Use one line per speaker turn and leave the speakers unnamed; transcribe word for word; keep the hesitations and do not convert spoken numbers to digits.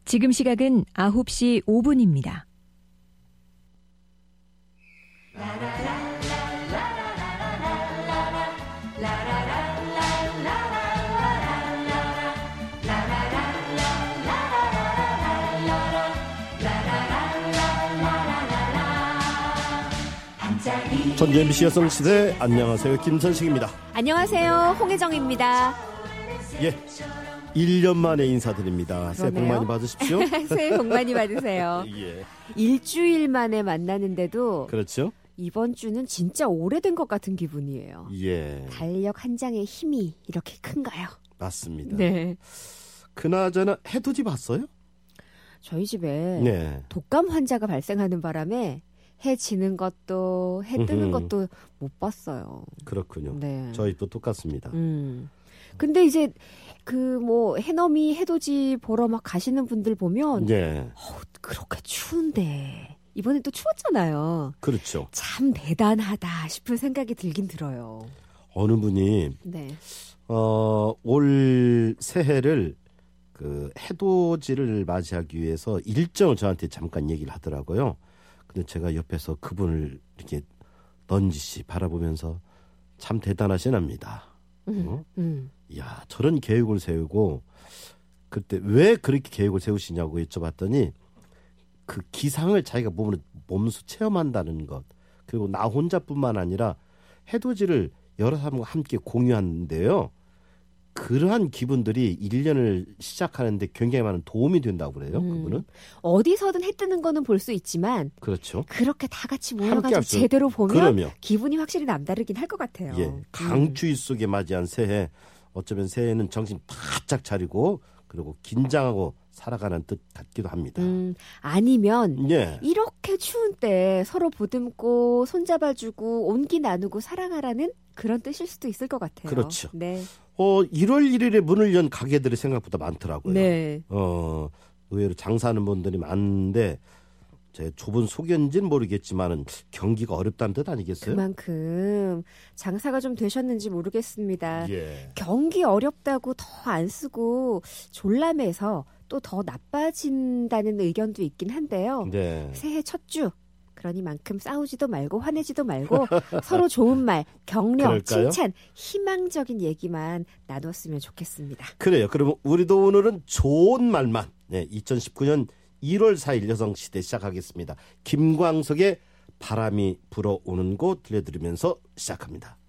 지금 시각은 아홉 시 오 분입니다.
전주 엠비씨 여성시대 안녕하세요. 김선식입니다.
안녕하세요. 홍혜정입니다.
예, 일 년 만에 인사드립니다. 새해 복 많이 받으십시오.
새해 복 많이 받으세요.
예.
일주일 만에 만나는데도
그렇죠.
이번 주는 진짜 오래된 것 같은 기분이에요.
예.
달력 한 장의 힘이 이렇게 큰가요?
맞습니다.
네.
그나저나 해돋이 봤어요?
저희 집에
네.
독감 환자가 발생하는 바람에 해 지는 것도 해 뜨는
음흠.
것도 못 봤어요.
그렇군요.
네.
저희도 똑같습니다.
음. 근데 이제 그 뭐 해넘이 해돋이 보러 막 가시는 분들 보면
네.
어우, 그렇게 추운데 이번엔 또 추웠잖아요.
그렇죠.
참 대단하다 싶은 생각이 들긴 들어요.
어느 분이
네.
어, 올 새해를 그 해돋이를 맞이하기 위해서 일정을 저한테 잠깐 얘기를 하더라고요. 근데 제가 옆에서 그분을 이렇게 넌지시 바라보면서 참 대단하시답니다.
음,
어?
음.
이야, 저런 계획을 세우고 그때 왜 그렇게 계획을 세우시냐고 여쭤봤더니 그 기상을 자기가 몸으로 몸소 체험한다는 것, 그리고 나 혼자뿐만 아니라 해돋이를 여러 사람과 함께 공유하는데요. 그러한 기분들이 일 년을 시작하는데 굉장히 많은 도움이 된다고 그래요.
음.
그분은.
어디서든 해 뜨는 거는 볼 수 있지만
그렇죠.
그렇게 다 같이
함께
모여가지고
할 수-
제대로 보면
그럼요.
기분이 확실히 남다르긴 할 것 같아요.
예,
음.
강추위 속에 맞이한 새해, 어쩌면 새해는 정신 바짝 차리고 그리고 긴장하고 살아가는 뜻 같기도 합니다.
음, 아니면
예,
이렇게 추운 때 서로 보듬고 손잡아주고 온기 나누고 사랑하라는 그런 뜻일 수도 있을 것 같아요.
그렇죠.
네.
어, 일월 일일에 문을 연 가게들이 생각보다 많더라고요.
네.
어, 의외로 장사하는 분들이 많은데 제 좁은 속연지는 모르겠지만은 경기가 어렵다는 뜻 아니겠어요?
그만큼 장사가 좀 되셨는지 모르겠습니다.
예.
경기 어렵다고 더 안 쓰고 졸라매서 또 더 나빠진다는 의견도 있긴 한데요.
네.
새해 첫 주. 그러니만큼 싸우지도 말고 화내지도 말고 서로 좋은 말, 격려,
그럴까요?
칭찬, 희망적인 얘기만 나눴으면 좋겠습니다.
그래요. 그러면 우리도 오늘은 좋은 말만 네, 이천십구 년 일월 사일 여성시대 시작하겠습니다. 김광석의 바람이 불어오는 곳 들려드리면서 시작합니다.